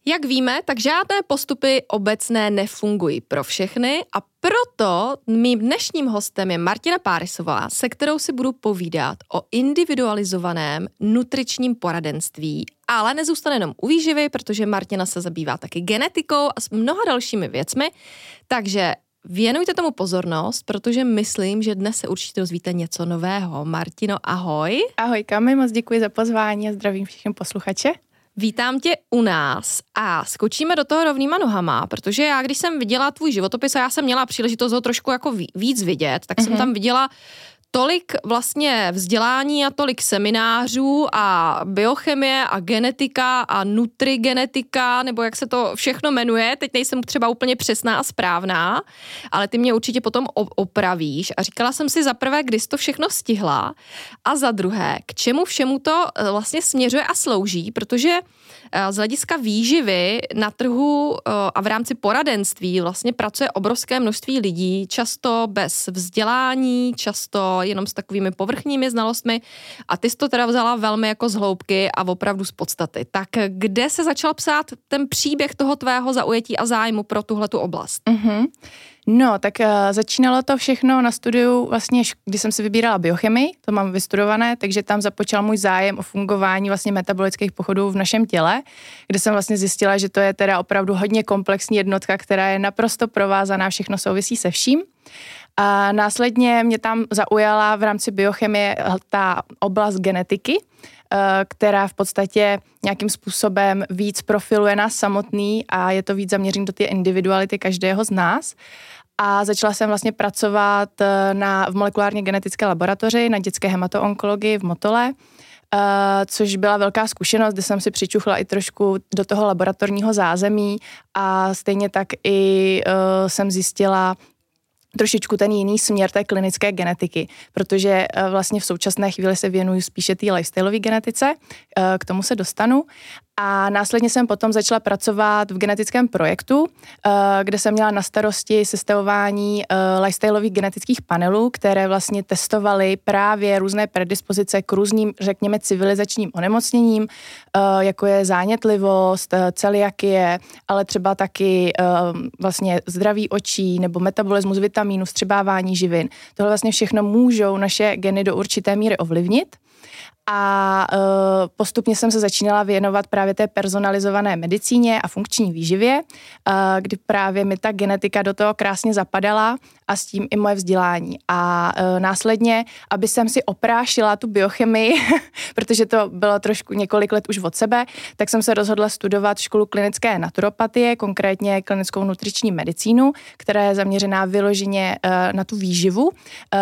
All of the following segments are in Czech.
Jak víme, tak žádné postupy obecné nefungují pro všechny a proto mým dnešním hostem je Martina Párisová, se kterou si budu povídat o individualizovaném nutričním poradenství, ale nezůstane jenom u výživy, protože Martina se zabývá taky genetikou a s mnoha dalšími věcmi, takže věnujte tomu pozornost, protože myslím, že dnes se určitě dozvíte něco nového. Martino, ahoj. Ahoj Kami, moc děkuji za pozvání a zdravím všechny posluchače. Vítám tě u nás a skočíme do toho rovnýma nohama, protože já, když jsem viděla tvůj životopis a já jsem měla příležitost ho trošku jako víc vidět, tak jsem tam viděla tolik vlastně vzdělání a tolik seminářů a biochemie a genetika a nutrigenetika, nebo jak se to všechno jmenuje, teď nejsem třeba úplně přesná a správná, ale ty mě určitě potom opravíš a říkala jsem si za prvé, kdy jsi to všechno stihla a za druhé, k čemu všemu to vlastně směřuje a slouží, protože z hlediska výživy na trhu a v rámci poradenství vlastně pracuje obrovské množství lidí, často bez vzdělání, často jenom s takovými povrchními znalostmi a ty jsi to teda vzala velmi jako z hloubky a opravdu z podstaty. Tak kde se začal psát ten příběh toho tvého zaujetí a zájmu pro tuhletu oblast? No, tak začínalo to všechno na studiu vlastně, když jsem si vybírala biochemii, to mám vystudované, takže tam započal můj zájem o fungování vlastně metabolických pochodů v našem těle, kde jsem vlastně zjistila, že to je teda opravdu hodně komplexní jednotka, která je naprosto provázaná, všechno souvisí se vším. A následně mě tam zaujala v rámci biochemie ta oblast genetiky, která v podstatě nějakým způsobem víc profiluje nás samotný a je to víc zaměřen do té individuality každého z nás. A začala jsem vlastně pracovat v molekulárně genetické laboratoři na dětské hematoonkologii v Motole, což byla velká zkušenost, kde jsem si přičuchla i trošku do toho laboratorního zázemí a stejně tak i jsem zjistila trošičku ten jiný směr té klinické genetiky, protože vlastně v současné chvíli se věnuju spíše té lifestyleové genetice, k tomu se dostanu. A následně jsem potom začala pracovat v genetickém projektu, kde jsem měla na starosti sestavování lifestyleových genetických panelů, které vlastně testovaly právě různé predispozice k různým, řekněme, civilizačním onemocněním, jako je zánětlivost, celiakie, ale třeba taky vlastně zdraví očí nebo metabolismus vitamínů, vstřebávání živin. Tohle vlastně všechno můžou naše geny do určité míry ovlivnit. A postupně jsem se začínala věnovat právě té personalizované medicíně a funkční výživě, kdy právě mi ta genetika do toho krásně zapadala a s tím i moje vzdělání. A následně, aby jsem si oprášila tu biochemii, protože to bylo trošku několik let už od sebe, tak jsem se rozhodla studovat školu klinické naturopatie, konkrétně klinickou nutriční medicínu, která je zaměřená vyloženě na tu výživu,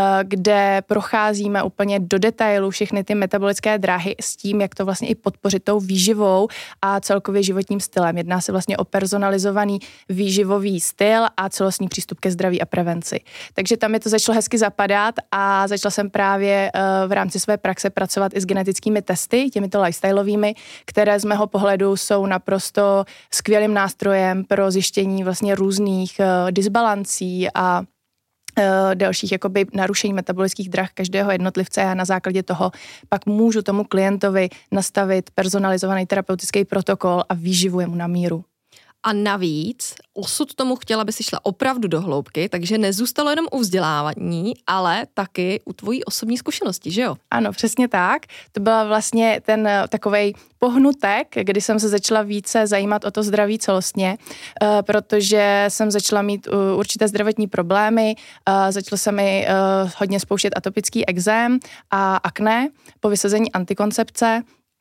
kde procházíme úplně do detailu všechny ty metabolické dráhy s tím, jak to vlastně i podpořit tou výživou a celkově životním stylem. Jedná se vlastně o personalizovaný výživový styl a celostní přístup ke zdraví a prevenci. Takže tam mi to začalo hezky zapadat a začala jsem právě v rámci své praxe pracovat i s genetickými testy, těmito lifestyleovými, které z mého pohledu jsou naprosto skvělým nástrojem pro zjištění vlastně různých disbalancí a dalších jakoby narušení metabolických drah každého jednotlivce a na základě toho pak můžu tomu klientovi nastavit personalizovaný terapeutický protokol a výživu mu na míru. A navíc osud tomu chtěla, aby si šla opravdu do hloubky, takže nezůstalo jenom u vzdělávání, ale taky u tvojí osobní zkušenosti, že jo? Ano, přesně tak. To byla vlastně ten takovej pohnutek, kdy jsem se začala více zajímat o to zdraví celostně, protože jsem začala mít určité zdravotní problémy, začala se mi hodně spouštět atopický ekzém a akné po vysazení antikoncepce.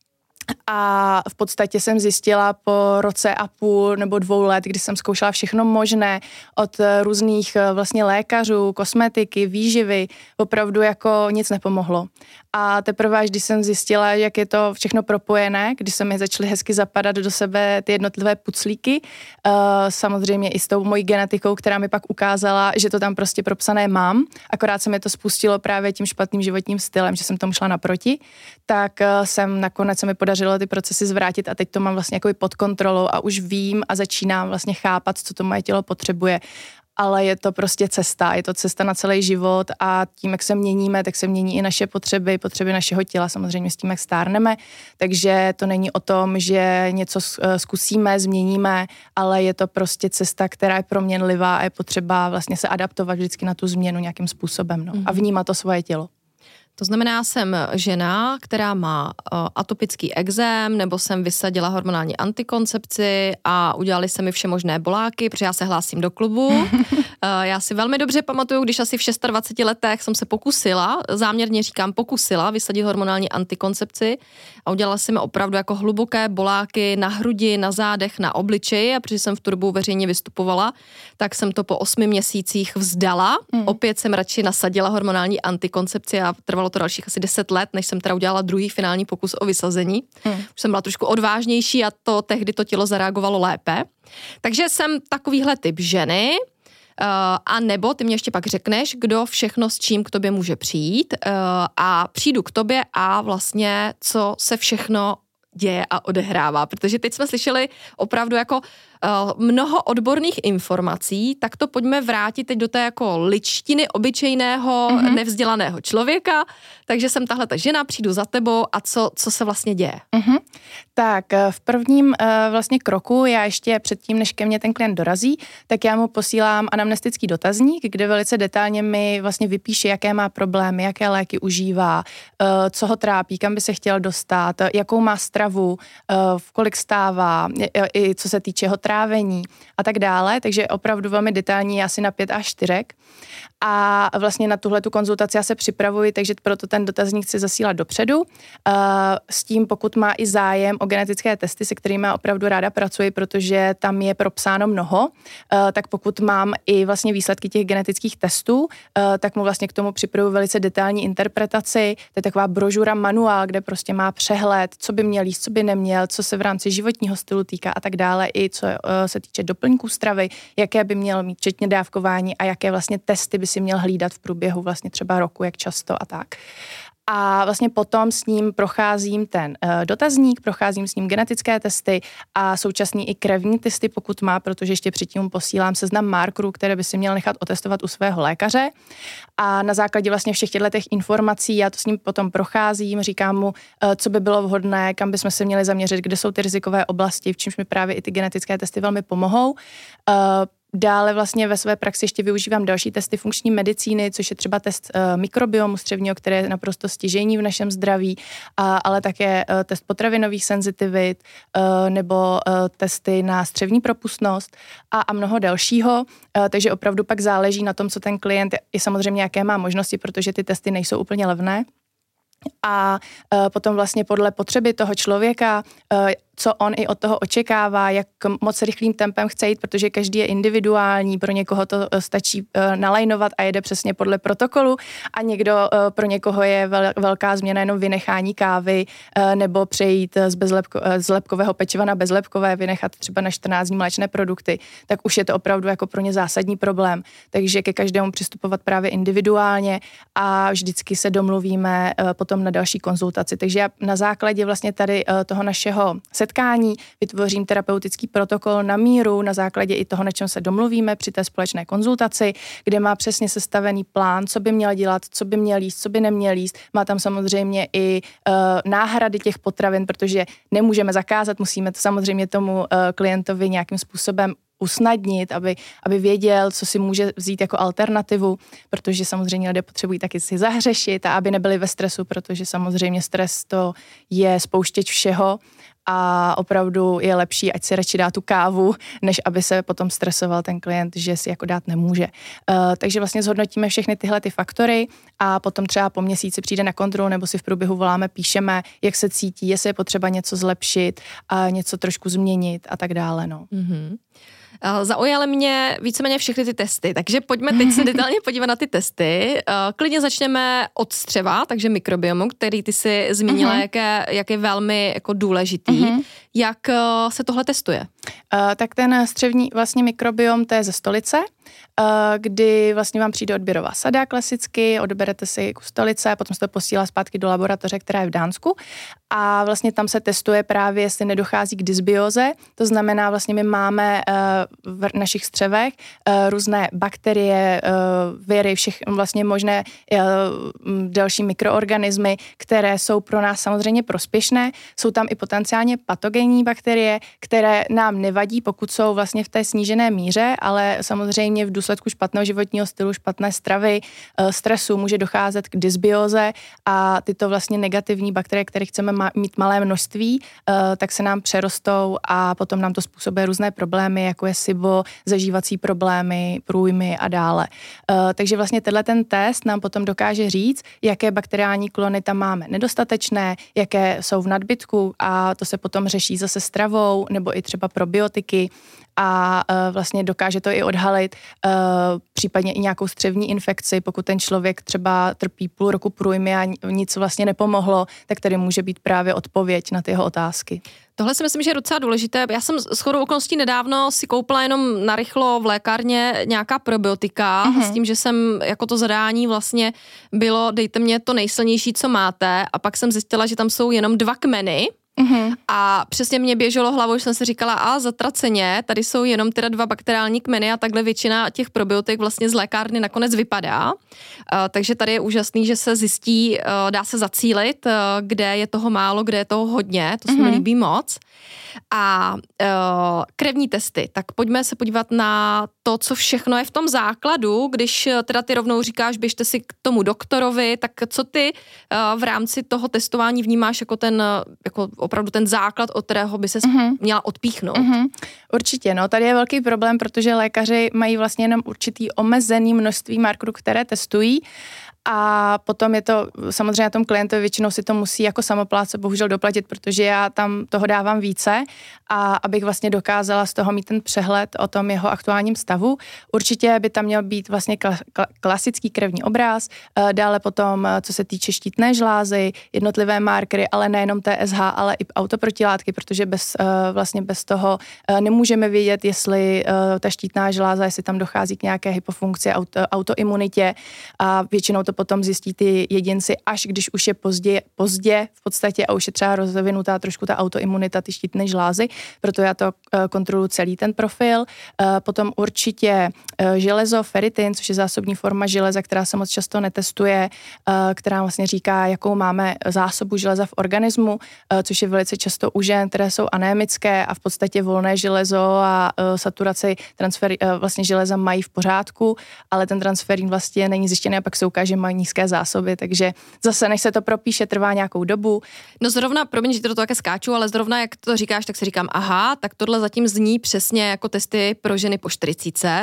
A v podstatě jsem zjistila po roce a půl nebo 2 let, kdy jsem zkoušela všechno možné od různých vlastně lékařů, kosmetiky, výživy, opravdu jako nic nepomohlo. A teprve až když jsem zjistila, jak je to všechno propojené, když se mi začaly hezky zapadat do sebe ty jednotlivé puclíky, samozřejmě i s tou mojí genetikou, která mi pak ukázala, že to tam prostě propsané mám, akorát se mi to spustilo právě tím špatným životním stylem, že jsem tomu šla naproti, tak jsem nakonec se mi podařilo ty procesy zvrátit a teď to mám vlastně jako pod kontrolou a už vím a začínám vlastně chápat, co to moje tělo potřebuje. ale je to prostě cesta, je to cesta na celý život a tím, jak se měníme, tak se mění i naše potřeby našeho těla, samozřejmě s tím, jak stárneme, takže to není o tom, že něco zkusíme, změníme, ale je to prostě cesta, která je proměnlivá a je potřeba vlastně se adaptovat vždycky na tu změnu nějakým způsobem, no, a vnímat to svoje tělo. To znamená, já jsem žena, která má atopický ekzém, nebo jsem vysadila hormonální antikoncepci a udělali se mi všemožné boláky, protože já se hlásím do klubu. Já si velmi dobře pamatuju, když asi v 26 letech jsem se pokusila, záměrně říkám pokusila, vysadit hormonální antikoncepci a udělala jsem mi opravdu jako hluboké boláky na hrudi, na zádech, na obličeji a protože jsem v tu dobu veřejně vystupovala, tak jsem to po 8 měsících vzdala. Opět jsem radši nasadila hormonální antikoncepci a trvalo to dalších asi 10 let, než jsem teda udělala druhý finální pokus o vysazení. Už jsem byla trošku odvážnější a tehdy to tělo zareagovalo lépe. Takže jsem takovýhle typ ženy, a nebo ty mě ještě pak řekneš, kdo všechno s čím k tobě může přijít a přijdu k tobě a vlastně co se všechno děje a odehrává, protože teď jsme slyšeli opravdu jako mnoho odborných informací, tak to pojďme vrátit teď do té jako ličtiny obyčejného, nevzdělaného člověka, takže jsem tahle ta žena, přijdu za tebou a co se vlastně děje? Tak v prvním vlastně kroku, já ještě předtím, než ke mně ten klient dorazí, tak já mu posílám anamnestický dotazník, kde velice detailně mi vlastně vypíše, jaké má problémy, jaké léky užívá, co ho trápí, kam by se chtěl dostat, jakou má stravu, v kolik stává, i co se týče jeho trávení a tak dále, takže opravdu velmi detailní, asi na 5 až 4. A vlastně na tuhletu konzultaci já se připravuji, takže proto ten dotazník chci zasílat dopředu. S tím, pokud má i zájem o genetické testy, se kterými opravdu ráda pracuji, protože tam je propsáno mnoho, tak pokud mám i vlastně výsledky těch genetických testů, tak mu vlastně k tomu připravuji velice detailní interpretaci. To je taková brožura manuál, kde prostě má přehled, co by měl jíst, co by neměl, co se v rámci životního stylu týká a tak dále, i co se týče doplňků stravy, jaké by měl mít včetně dávkování a jaké vlastně testy by si měl hlídat v průběhu vlastně třeba roku, jak často a tak. A vlastně potom s ním procházím ten dotazník, procházím s ním genetické testy a současně i krevní testy, pokud má, protože ještě předtím posílám seznam markerů, které by si měl nechat otestovat u svého lékaře. A na základě vlastně všech těch informací já to s ním potom procházím, říkám mu, co by bylo vhodné, kam bychom se měli zaměřit, kde jsou ty rizikové oblasti, v čemž mi právě i ty genetické testy velmi pomohou. Dále vlastně ve své praxi ještě využívám další testy funkční medicíny, což je třeba test mikrobiomu střevního, který je naprosto stěžejní v našem zdraví, ale také test potravinových senzitivit nebo testy na střevní propustnost a mnoho dalšího. Takže opravdu pak záleží na tom, co ten klient i samozřejmě jaké má možnosti, protože ty testy nejsou úplně levné. A potom vlastně podle potřeby toho člověka, co on i od toho očekává, jak moc rychlým tempem chce jít, protože každý je individuální, pro někoho to stačí nalajnovat a jede přesně podle protokolu a pro někoho je velká změna jenom vynechání kávy nebo přejít z lepkového pečiva na bezlepkové, vynechat třeba na 14 dní mléčné produkty, tak už je to opravdu jako pro ně zásadní problém. Takže ke každému přistupovat právě individuálně a vždycky se domluvíme potom na další konzultaci. Takže já na základě vlastně tady toho našeho setkání vytvořím terapeutický protokol na míru na základě i toho, na čem se domluvíme při té společné konzultaci, kde má přesně sestavený plán, co by měl dělat, co by měl jíst, co by neměl jíst. Má tam samozřejmě i náhrady těch potravin, protože nemůžeme zakázat, musíme to samozřejmě tomu klientovi nějakým způsobem usnadnit, aby věděl, co si může vzít jako alternativu, protože samozřejmě lidé potřebují taky si zahřešit a aby nebyli ve stresu, protože samozřejmě stres to je spouštěč všeho a opravdu je lepší, ať si radši dá tu kávu, než aby se potom stresoval ten klient, že si jako dát nemůže. Takže vlastně zhodnotíme všechny tyhle ty faktory a potom třeba po měsíci přijde na kontrolu nebo si v průběhu voláme, píšeme, jak se cítí, jestli je potřeba něco zlepšit a něco trošku změnit a tak dále. No. Mm-hmm. Zaujaly mě víceméně všechny ty testy, takže pojďme teď se detailně podívat na ty testy. Klidně začneme od střeva, takže mikrobiomu, který ty si zmínila, jak je velmi jako důležitý. Jak se tohle testuje? Tak ten střevní vlastně mikrobiom, to je ze stolice, kdy vlastně vám přijde odběrová sada klasicky, odberete si kus stolice, potom se to posílá zpátky do laboratoře, která je v Dánsku a vlastně tam se testuje právě, jestli nedochází k dysbioze, to znamená vlastně my máme v našich střevech různé bakterie, viry, všechny vlastně možné další mikroorganismy, které jsou pro nás samozřejmě prospěšné, jsou tam i potenciálně patogenní bakterie, které nám nevadí, pokud jsou vlastně v té snížené míře, ale samozřejmě v důsledku špatného životního stylu, špatné stravy, stresu může docházet k dysbioze a tyto vlastně negativní bakterie, které chceme mít malé množství, tak se nám přerostou a potom nám to způsobuje různé problémy, jako je SIBO, zažívací problémy, průjmy a dále. Takže vlastně ten test nám potom dokáže říct, jaké bakteriální klony tam máme nedostatečné, jaké jsou v nadbytku a to se potom řeší zase stravou nebo i třeba probiotiky a vlastně dokáže to i odhalit, případně i nějakou střevní infekci, pokud ten člověk třeba trpí půl roku průjmy a nic vlastně nepomohlo, tak tady může být právě odpověď na ty jeho otázky. Tohle si myslím, že je docela důležité. Já jsem shodou okolností nedávno si koupila jenom narychlo v lékárně nějaká probiotika s tím, že jsem jako to zadání vlastně bylo dejte mě to nejsilnější, co máte a pak jsem zjistila, že tam jsou jenom 2 kmeny. A přesně mě běželo hlavou, že jsem si říkala, a zatraceně, tady jsou jenom teda 2 bakteriální kmeny a takhle většina těch probiotik vlastně z lékárny nakonec vypadá. Takže tady je úžasný, že se zjistí, dá se zacílit, kde je toho málo, kde je toho hodně, to se mi líbí moc. A krevní testy, tak pojďme se podívat na to, co všechno je v tom základu, když teda ty rovnou říkáš, běžte si k tomu doktorovi, tak co ty v rámci toho testování vnímáš jako ten, jako opravdu ten základ, od kterého by se měla odpíchnout? Určitě, no, tady je velký problém, protože lékaři mají vlastně jenom určitý omezený množství markerů, které testují. A potom je to samozřejmě na tom klientovi většinou si to musí jako samoplátce bohužel doplatit, protože já tam toho dávám více a abych vlastně dokázala z toho mít ten přehled o tom jeho aktuálním stavu. Určitě by tam měl být vlastně klasický krevní obraz, dále potom, co se týče štítné žlázy, jednotlivé markery, ale nejenom TSH, ale i autoprotilátky, protože bez toho nemůžeme vědět, jestli ta štítná žláza, jestli tam dochází k nějaké hypofunkci, autoimunitě a většinou to potom zjistí ty jedinci, až když už je pozdě v podstatě a už je třeba rozvinutá trošku ta autoimunita, ty štítné žlázy, proto já to kontroluji celý ten profil. Potom určitě železo, ferritin, což je zásobní forma železa, která se moc často netestuje, která vlastně říká, jakou máme zásobu železa v organismu, což je velice často u žen, které jsou anémické a v podstatě volné železo a saturaci vlastně železa mají v pořádku, ale ten transferín vlastně není zjištěný a pak se ukáže, mají nízké zásoby, takže zase, než se to propíše, trvá nějakou dobu. No zrovna, promiň, že to také skáču, ale zrovna, jak to říkáš, tak si říkám, aha, tak tohle zatím zní přesně jako testy pro ženy po 40.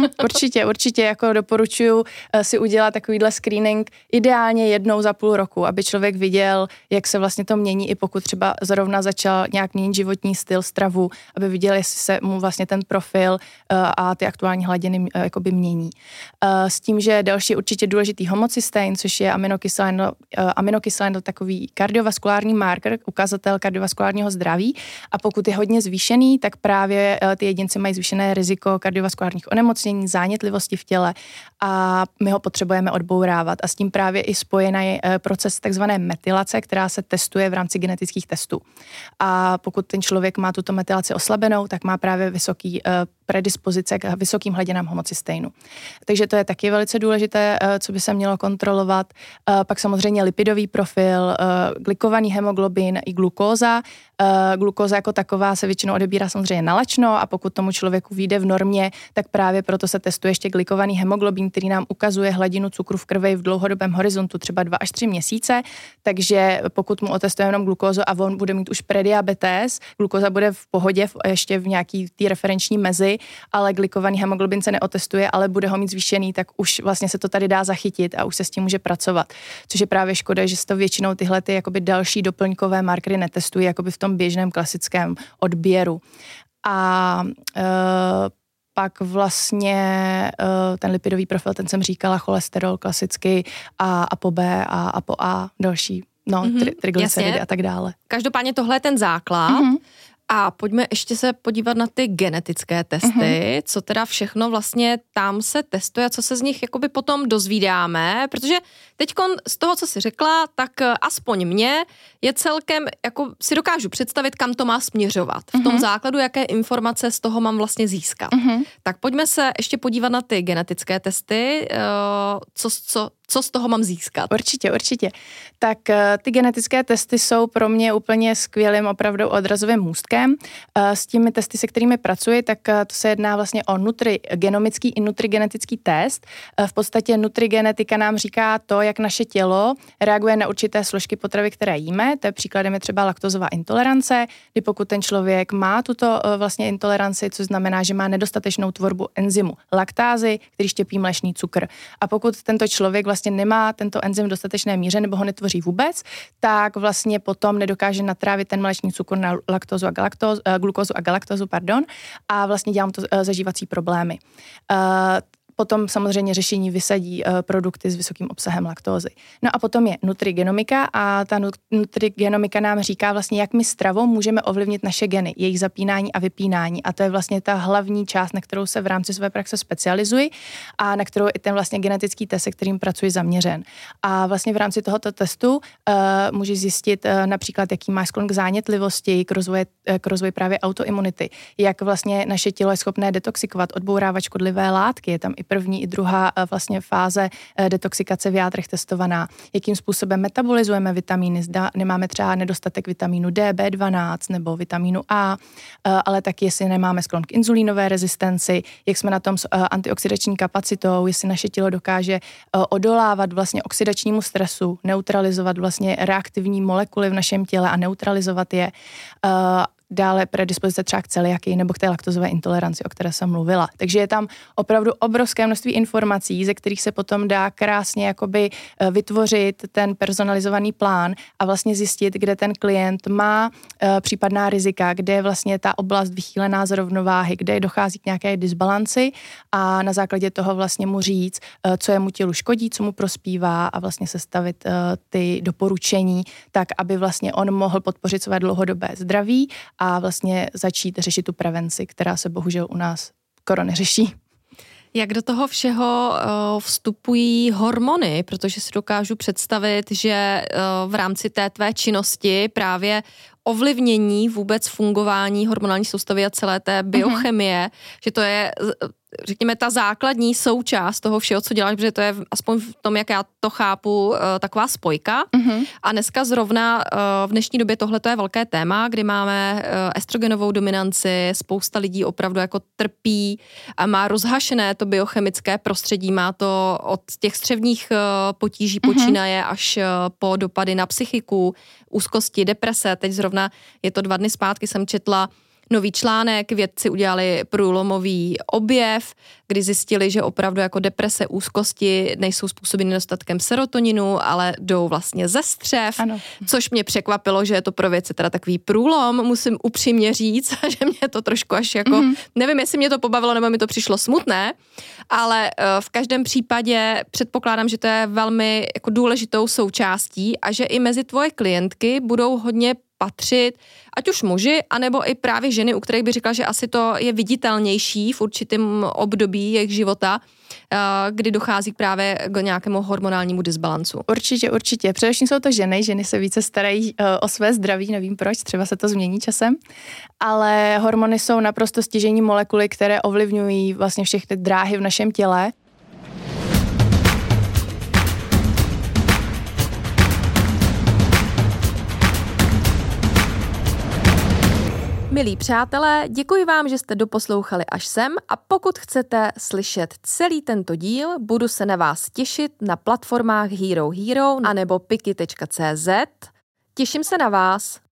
Určitě, jako doporučuji si udělat takovýhle screening ideálně jednou za půl roku, aby člověk viděl, jak se vlastně to mění, i pokud třeba zrovna začal nějak měnit životní styl, stravu, aby viděl, jestli se mu vlastně ten profil a ty aktuální hladiny jakoby mění. S tím, že další určitě důležitý homocystein, což je aminokyselin, takový kardiovaskulární marker, ukazatel kardiovaskulárního zdraví a pokud je hodně zvýšený, tak právě ty jedinci mají zvýšené riziko kardiovaskulárních onemocnění, zánětlivosti v těle a my ho potřebujeme odbourávat a s tím právě i spojený proces takzvané metylace, která se testuje v rámci genetických testů. A pokud ten člověk má tuto metylaci oslabenou, tak má právě vysoký predispozice k vysokým hladinám homocysteinu. Takže to je taky velice důležité, co by se mělo kontrolovat. Pak samozřejmě lipidový profil, glikovaný hemoglobin i glukóza. Glukóza jako taková se většinou odebírá samozřejmě na lačno a pokud tomu člověku vyjde v normě, tak právě proto se testuje ještě glikovaný hemoglobin, který nám ukazuje hladinu cukru v krvi v dlouhodobém horizontu třeba 2 až 3 měsíce, takže pokud mu otestujeme jenom glukózu a on bude mít už prediabetes, glukóza bude v pohodě, ještě v nějaký té referenční mezi, ale glikovaný hemoglobin se neotestuje, ale bude ho mít zvýšený, tak už vlastně se to tady dá zachytit a už se s tím může pracovat. Což je právě škoda, že se to většinou tyhle ty jakoby další doplňkové markery netestují jakoby v tom běžném klasickém odběru. A pak vlastně ten lipidový profil, ten jsem říkala, cholesterol klasicky a ApoB a ApoA, další, triglyceridy a tak dále. Každopádně tohle je ten základ. A pojďme ještě se podívat na ty genetické testy, co teda všechno vlastně tam se testuje, co se z nich jakoby potom dozvídáme, protože teďkon z toho, co jsi řekla, tak aspoň mě je celkem, jako si dokážu představit, kam to má směřovat. V tom základu, jaké informace z toho mám vlastně získat. Tak pojďme se ještě podívat na ty genetické testy, co z toho mám získat. Určitě. Tak ty genetické testy jsou pro mě úplně skvělým opravdu odrazovým můstkem. S těmi testy, se kterými pracuji, tak to se jedná vlastně o nutrigenomický i nutrigenetický test. V podstatě nutrigenetika nám říká to, jak naše tělo reaguje na určité složky potravy, které jíme. To je příkladem je třeba laktozová intolerance, kdy pokud ten člověk má tuto vlastně intoleranci, což znamená, že má nedostatečnou tvorbu enzymu laktázy, který štěpí mléčný cukr. A pokud tento člověk vlastně nemá tento enzym v dostatečné míře nebo ho netvoří vůbec, tak vlastně potom nedokáže natrávit ten mléčný cukr na glukózu a galaktózu, a vlastně dělám to zažívací problémy. Potom samozřejmě řešení vysadí produkty s vysokým obsahem laktózy. No a potom je nutrigenomika a ta nutrigenomika nám říká vlastně, jak my stravou můžeme ovlivnit naše geny, jejich zapínání a vypínání. A to je vlastně ta hlavní část, na kterou se v rámci své praxe specializuji a na kterou i ten vlastně genetický test, se kterým pracuji, zaměřen. A vlastně v rámci tohoto testu můžeš zjistit například, jaký máš sklon k zánětlivosti, k rozvoji právě autoimunity, jak vlastně naše tělo je schopné detoxikovat, odbourávat škodlivé látky, je tam i první i druhá vlastně fáze detoxikace v játrech testovaná, jakým způsobem metabolizujeme vitamíny, zda nemáme třeba nedostatek vitamínu D, B12 nebo vitamínu A, ale taky jestli nemáme sklon k inzulínové rezistenci, jak jsme na tom s antioxidační kapacitou, jestli naše tělo dokáže odolávat vlastně oxidačnímu stresu, neutralizovat vlastně reaktivní molekuly v našem těle a neutralizovat je. Dále predispozice třeba k celiakii nebo k té laktozové intoleranci, o které jsem mluvila. Takže je tam opravdu obrovské množství informací, ze kterých se potom dá krásně jakoby vytvořit ten personalizovaný plán a vlastně zjistit, kde ten klient má případná rizika, kde je vlastně ta oblast vychýlená z rovnováhy, kde dochází k nějaké disbalanci a na základě toho vlastně mu říct, co jemu tělu škodí, co mu prospívá a vlastně sestavit ty doporučení tak, aby vlastně on mohl podpořit své dlouhodobé zdraví a vlastně začít řešit tu prevenci, která se bohužel u nás skoro neřeší. Jak do toho všeho vstupují hormony, protože si dokážu představit, že v rámci té tvé činnosti právě ovlivnění vůbec fungování hormonální soustavy a celé té biochemie, že to je, řekněme, ta základní součást toho všeho, co děláš, protože to je aspoň v tom, jak já to chápu, taková spojka. A dneska zrovna v dnešní době tohle je velké téma, kdy máme estrogenovou dominanci, spousta lidí opravdu jako trpí a má rozhašené to biochemické prostředí, má to od těch střevních potíží počínaje až po dopady na psychiku, úzkosti, deprese. Teď zrovna je to 2 dny zpátky, jsem četla nový článek, vědci udělali průlomový objev, kdy zjistili, že opravdu jako deprese, úzkosti nejsou způsobeny nedostatkem serotoninu, ale jdou vlastně ze střev, což mě překvapilo, že je to pro vědce teda takový průlom, musím upřímně říct, že mě to trošku až jako, nevím, jestli mě to pobavilo, nebo mi to přišlo smutné, ale v každém případě předpokládám, že to je velmi jako důležitou součástí a že i mezi tvoje klientky budou hodně patřit, ať už muži, anebo i právě ženy, u kterých by řekla, že asi to je viditelnější v určitém období jejich života, kdy dochází právě k nějakému hormonálnímu disbalancu. Určitě. Především jsou to ženy se více starají o své zdraví, nevím proč, třeba se to změní časem, ale hormony jsou naprosto stěžejní molekuly, které ovlivňují vlastně všechny dráhy v našem těle. Milí přátelé, děkuji vám, že jste doposlouchali až sem a pokud chcete slyšet celý tento díl, budu se na vás těšit na platformách Hero anebo piki.cz. Těším se na vás.